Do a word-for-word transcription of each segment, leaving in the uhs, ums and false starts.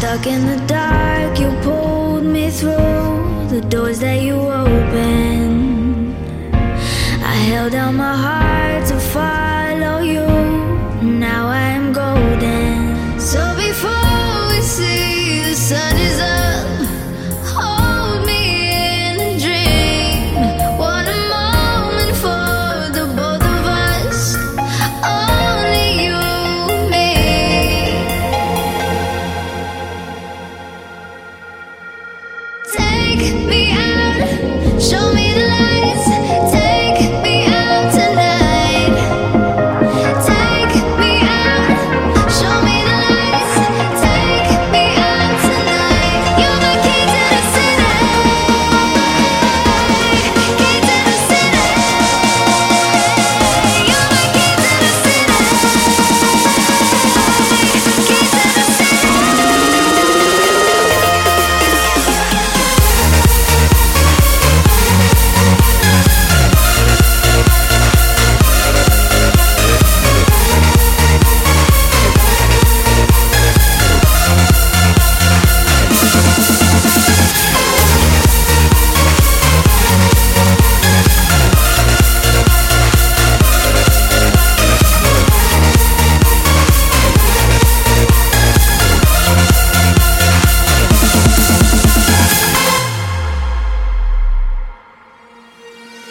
Stuck in the dark, you pulled me through the doors that you opened. I held out my heart to follow you. Now I am golden. So before we see the sun is up, hold me in a dream. One moment for the both of us, only you and me. Take me out, show me the lights. Take me out tonight. Take me out, show me the lights. Take me out tonight. You're my key to the city. Key to the city. You're my key to the city. Key to the city.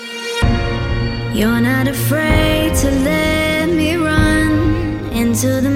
You're not afraid to let me run into the